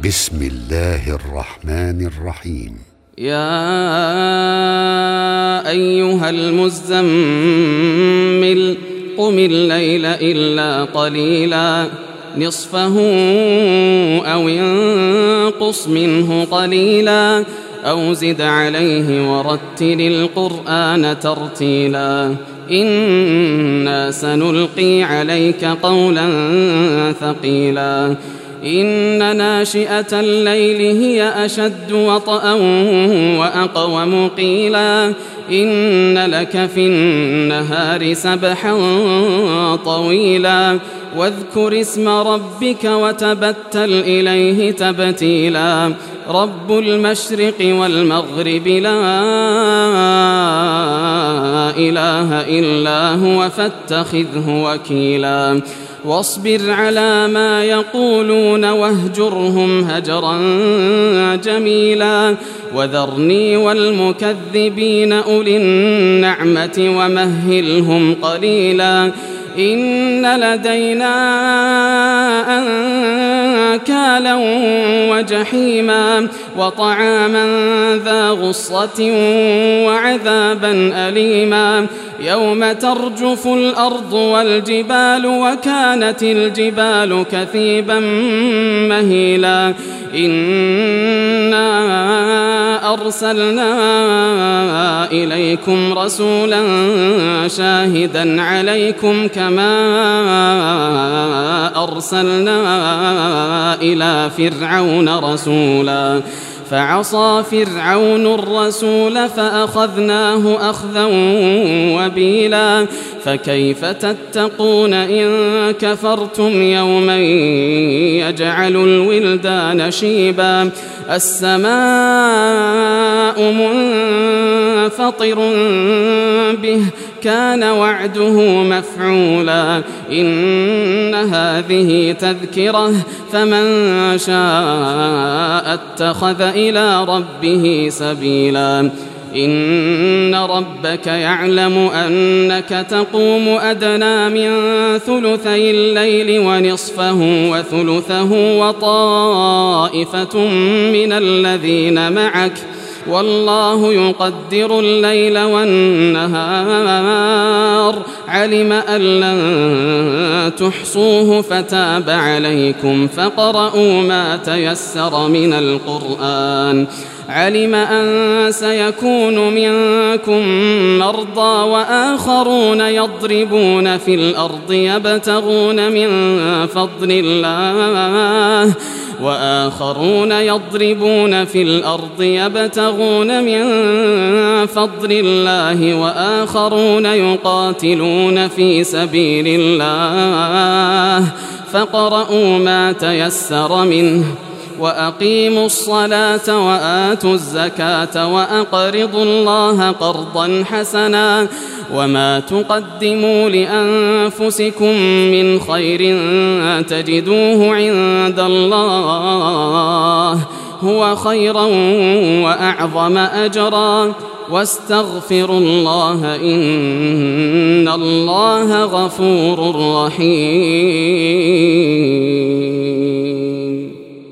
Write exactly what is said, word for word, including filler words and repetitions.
بسم الله الرحمن الرحيم. يا أيها المزمل قم الليل إلا قليلا نصفه أو انقص منه قليلا أو زد عليه ورتل القرآن ترتيلا إنا سنلقي عليك قولا ثقيلا إن ناشئة الليل هي أشد وطئا وأقوم قيلا إن لك في النهار سبحا طويلا واذكر اسم ربك وتبتل إليه تبتيلا رب المشرق والمغرب لا إله إلا هو فاتخذه وكيلا واصبر على ما يقولون واهجرهم هجرا جميلا وذرني والمكذبين أولي النعمة ومهلهم قليلا إن لدينا أنكالا وجحيما وطعاما ذا غصة وعذابا أليما يوم ترجف الأرض والجبال وكانت الجبال كثيبا مهيلا إنا أرسلنا إليكم رسولا شاهدا عليكم كما أرسلنا إلى فرعون رسولا فعصى فرعون الرسول فأخذناه أخذا وبيلا فكيف تتقون إن كفرتم يوما يجعل الولدان شيبا السماء منفطر به كان وعده مفعولا إن هذه تذكرة فمن شاء اتخذ إلى ربه سبيلا إن ربك يعلم أنك تقوم أدنى من ثلثي الليل ونصفه وثلثه وطائفة من الذين معك والله يقدر الليل والنهار علم أن لن تحصوه فتاب عليكم فاقرؤوا ما تيسر من القرآن علم أن سيكون منكم مرضى وآخرون يضربون في الأرض يبتغون من فضل الله وآخرون يضربون في الأرض يبتغون من فضل الله وآخرون يقاتلون في سبيل الله فاقرؤوا ما تيسر منه وأقيموا الصلاة وآتوا الزكاة وأقرضوا الله قرضا حسنا وما تقدموا لأنفسكم من خير تجدوه عند الله هو خيرا وأعظم أجرا واستغفروا الله إن الله غفور رحيم.